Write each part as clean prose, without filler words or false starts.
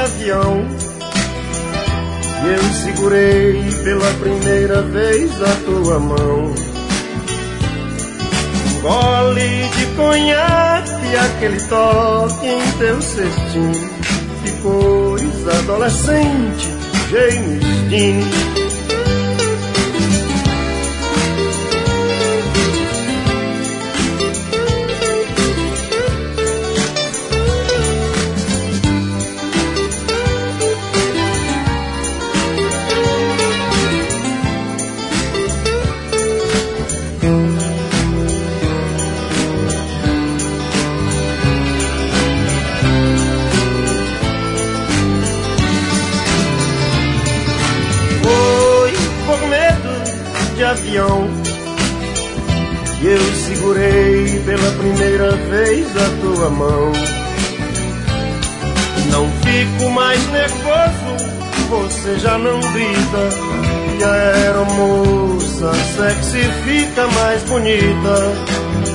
avião e eu segurei pela primeira vez a tua mão. Um gole de conhaque, aquele toque em teu cestinho, que coisa adolescente, James Dean. De avião e eu segurei pela primeira vez a tua mão. Não fico mais nervoso, você já não grita, e a aeromoça sexy fica mais bonita.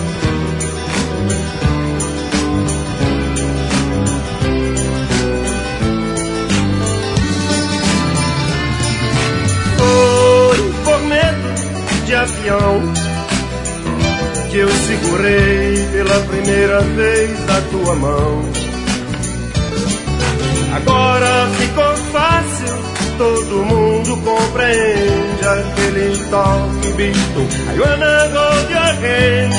De avião que eu segurei pela primeira vez a tua mão. Agora ficou fácil, todo mundo compreende aquele toque bicho, I wanna hold your hand.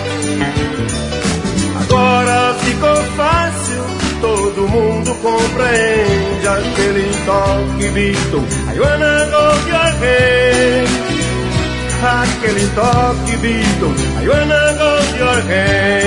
Agora ficou fácil, todo mundo compreende aquele toque bicho, I wanna hold your hand. Aquele toque Beatle, I wanna hold your hand.